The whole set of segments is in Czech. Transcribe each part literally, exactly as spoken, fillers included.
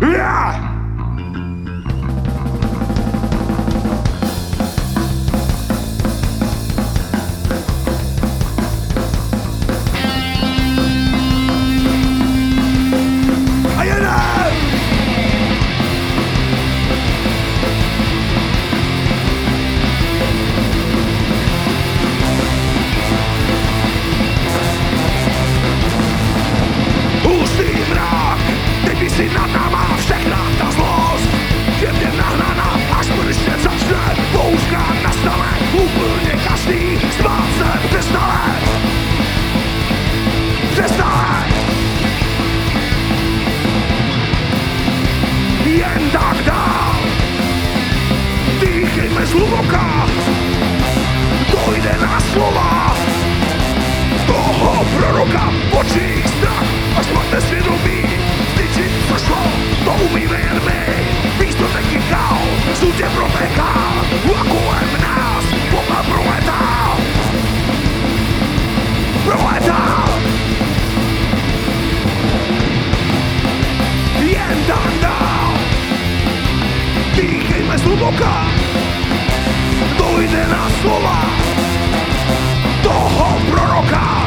Yeah! A jeden! Hustý mrak, teď by si nad náma všechna ta zlost. Jemně nahnaná, až konečně začne bouřka nastane. Úplně každý spát se přestane. Přestane. Jen tak dál. Dýchejme zhluboka. Dojde na slova toho proroka v očích strach, až máte svědomí. Tyči, co šlo, to umíme jen my. Místo technikál, sudě protéká, a kolem nás popel proletá. Proletá. Jen tak dál. Dýchejme zhluboka. Dojde na slova toho proroka.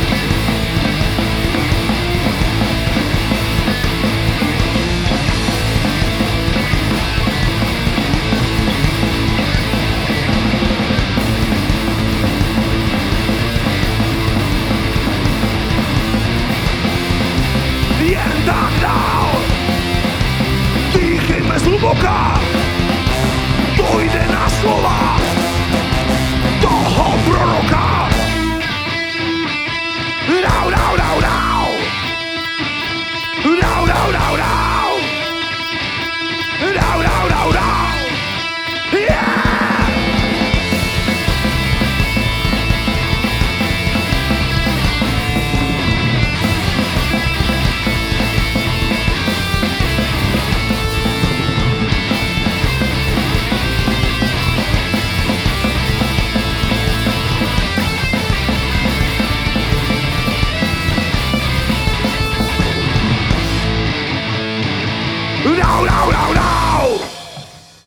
Jen tak dál. Dýchejme zhluboka. Dojde na slova toho proroka.